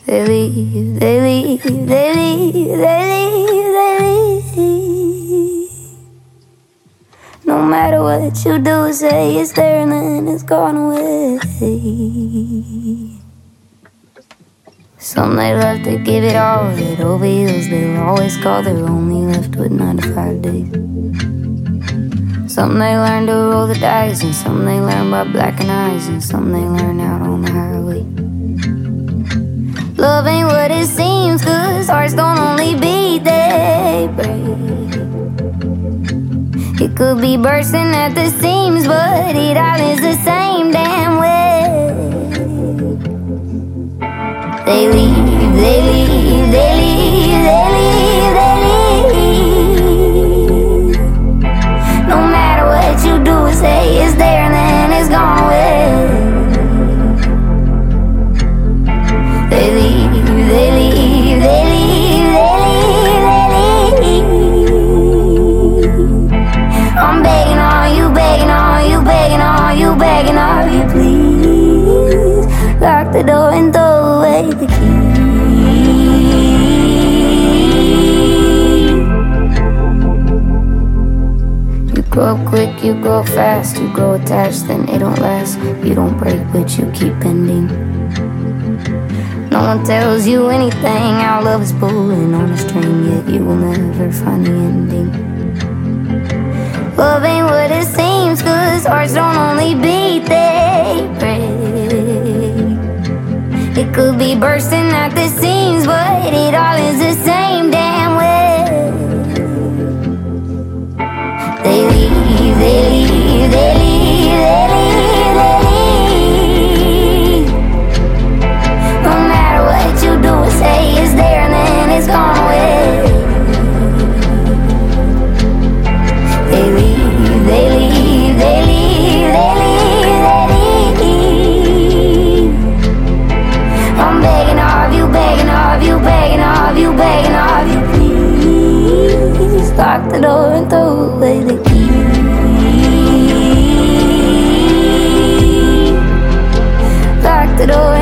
They leave, they leave, they leave, they leave, they leave. No matter what you do, say it's there and then it's gone away. Some they love to give it all, head over heels. They'll always call, they're only left with 9 to 5 days. Some they learn to roll the dice, and some they learn by blacking eyes, and some they learn out on the highway. Love ain't what it seems, 'cause hearts don't only beat, they break. It could be bursting at the seams, but it all is the same damn way. They leave, they leave, they leave, they leave, they leave. No matter what you do, say it's there and then it's gone away. They leave, they leave, they leave, they leave, they leave. I'm begging on you, begging on you, begging on you, begging on you, please. Lock the door and throw away the key. You grow up quick, you grow fast, you grow attached, then it don't last. You don't break, but you keep bending. No one tells you anything, our love is pulling on a string, yet you will never find the ending. Love ain't what it seems, 'cause hearts don't only beat, they break. It could be bursting at the seams, but it all is the same damn way. They leave, they leave, they leave, they leave, they leave. No matter what you do, say it's there and then it's gone away. They leave, they leave, they leave, they leave, they leave. I'm begging of you, begging of you, begging of you, begging of you, please. Lock the door and throw away the key. Lock the door